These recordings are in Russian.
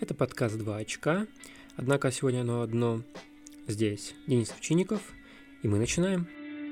Это подкаст «Два очка», однако сегодня оно одно. Здесь Денис Овчинников, и мы начинаем.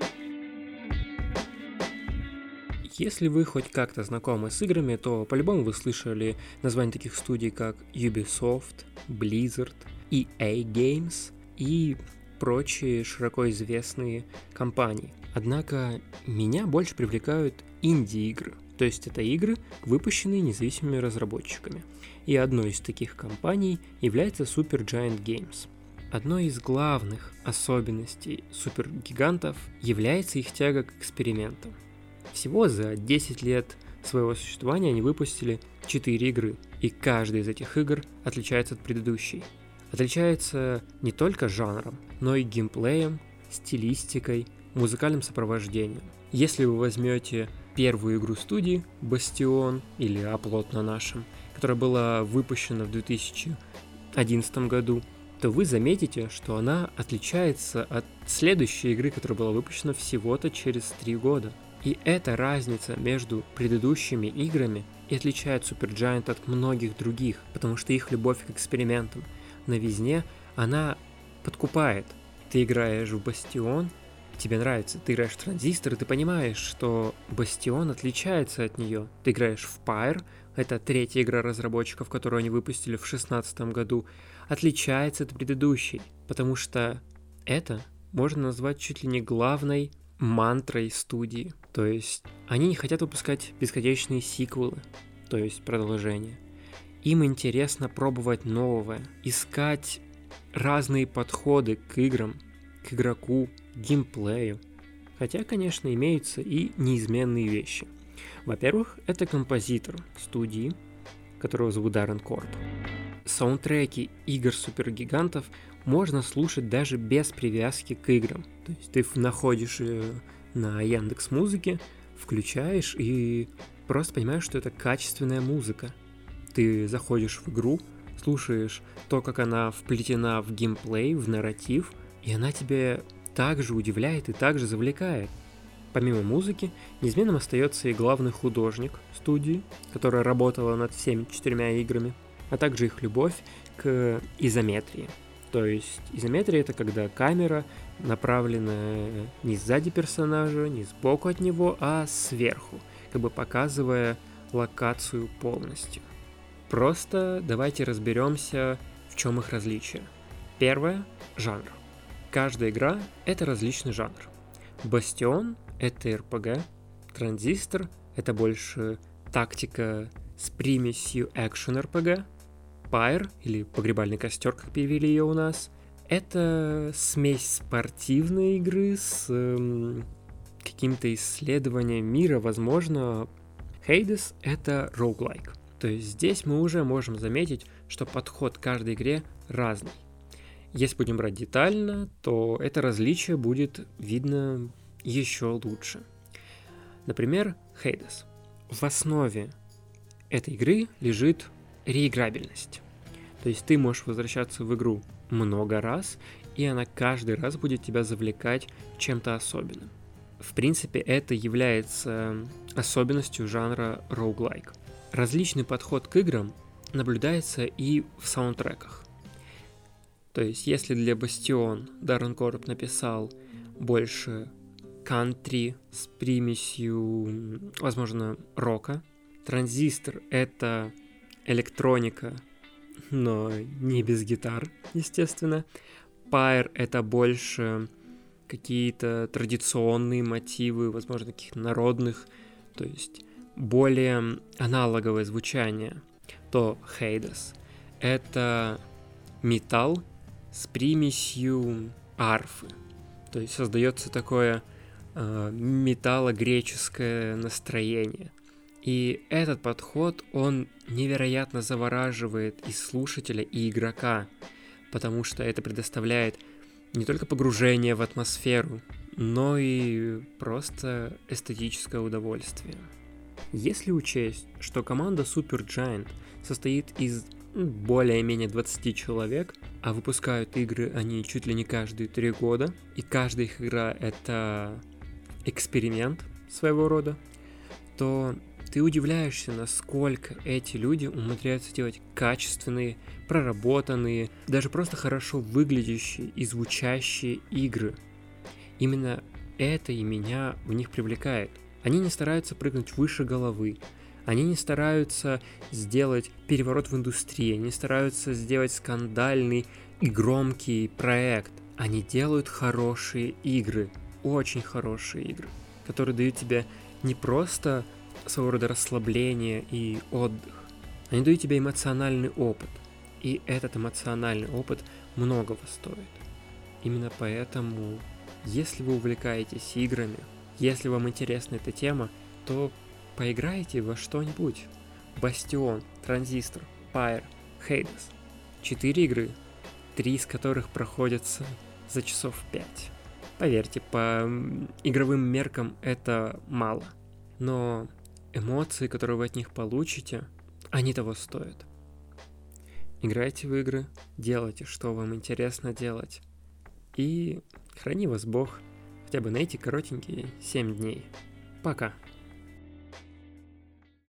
Если вы хоть как-то знакомы с играми, то по-любому вы слышали названия таких студий, как Ubisoft, Blizzard, EA Games и прочие широко известные компании. Однако меня больше привлекают инди-игры, то есть это игры, выпущенные независимыми разработчиками. И одной из таких компаний является Supergiant Games. Одной из главных особенностей супергигантов является их тяга к экспериментам. Всего за 10 лет своего существования они выпустили 4 игры, и каждая из этих игр отличается от предыдущей. Отличается не только жанром, но и геймплеем, стилистикой, музыкальным сопровождением. Если вы возьмете первую игру студии Bastion или Оплот на нашем, которая была выпущена в 2011 году, то вы заметите, что она отличается от следующей игры, которая была выпущена всего-то через 3 года. И эта разница между предыдущими играми и отличает Supergiant от многих других, потому что их любовь к экспериментам, новизне, она подкупает. Ты играешь в Bastion, тебе нравится, ты играешь в Транзистор, и ты понимаешь, что Bastion отличается от нее. Ты играешь в Pyre, это третья игра разработчиков, которую они выпустили в 2016 году, отличается от предыдущей, потому что это можно назвать чуть ли не главной мантрой студии. То есть они не хотят выпускать бесконечные сиквелы, то есть продолжения. Им интересно пробовать новое, искать разные подходы к играм, к игроку, к геймплею. Хотя, конечно, имеются и неизменные вещи. Во-первых, это композитор студии, которого зовут Даррен Корб. Саундтреки игр супергигантов можно слушать даже без привязки к играм. То есть ты находишь на Яндекс.Музыке, включаешь и просто понимаешь, что это качественная музыка. Ты заходишь в игру, слушаешь то, как она вплетена в геймплей, в нарратив, и она тебе также удивляет и также завлекает. Помимо музыки, неизменным остается и главный художник студии, которая работала над всеми 4 играми, а также их любовь к изометрии. То есть изометрия — это когда камера направлена не сзади персонажа, не сбоку от него, а сверху, как бы показывая локацию полностью. Просто давайте разберемся, в чем их различие. Первое — жанр. Каждая игра — это различный жанр. Bastion — это RPG, Транзистор — это больше тактика с примесью экшен-RPG, Pyre, или погребальный костер, как перевели ее у нас, это смесь спортивной игры с каким-то исследованием мира, возможно. Hades — это roguelike. То есть здесь мы уже можем заметить, что подход к каждой игре разный. Если будем брать детально, то это различие будет видно еще лучше. Например, Hades. В основе этой игры лежит реиграбельность. То есть ты можешь возвращаться в игру много раз, и она каждый раз будет тебя завлекать чем-то особенным. В принципе, это является особенностью жанра roguelike. Различный подход к играм наблюдается и в саундтреках. То есть, если для Bastion Даррен Корб написал больше кантри с примесью, возможно, рока, Транзистор — это электроника, но не без гитар, естественно. Pyre — это больше какие-то традиционные мотивы, возможно, каких-то народных, то есть более аналоговое звучание. То Hades — это металл с примесью арфы. То есть создается такое металло-греческое настроение. И этот подход, он невероятно завораживает и слушателя, и игрока, потому что это предоставляет не только погружение в атмосферу, но и просто эстетическое удовольствие. Если учесть, что команда Supergiant состоит из более-менее 20 человек, а выпускают игры они чуть ли не каждые 3 года, и каждая их игра — это эксперимент своего рода, то Ты удивляешься, насколько эти люди умудряются делать качественные, проработанные, даже просто хорошо выглядящие и звучащие игры. Именно это и меня в них привлекает. Они не стараются прыгнуть выше головы, они не стараются сделать переворот в индустрии, они стараются сделать скандальный и громкий проект. Они делают хорошие игры, очень хорошие игры, которые дают тебе не просто своего рода расслабление и отдых, они дают тебе эмоциональный опыт. И этот эмоциональный опыт многого стоит. Именно поэтому, если вы увлекаетесь играми, если вам интересна эта тема, то поиграйте во что-нибудь. Бастион, Транзистор, Pyre, Hades. 4 игры, 3 из которых проходятся за часов 5. Поверьте, по игровым меркам это мало. Но эмоции, которые вы от них получите, они того стоят. Играйте в игры, делайте, что вам интересно делать. И храни вас Бог хотя бы на эти коротенькие 7 дней. Пока.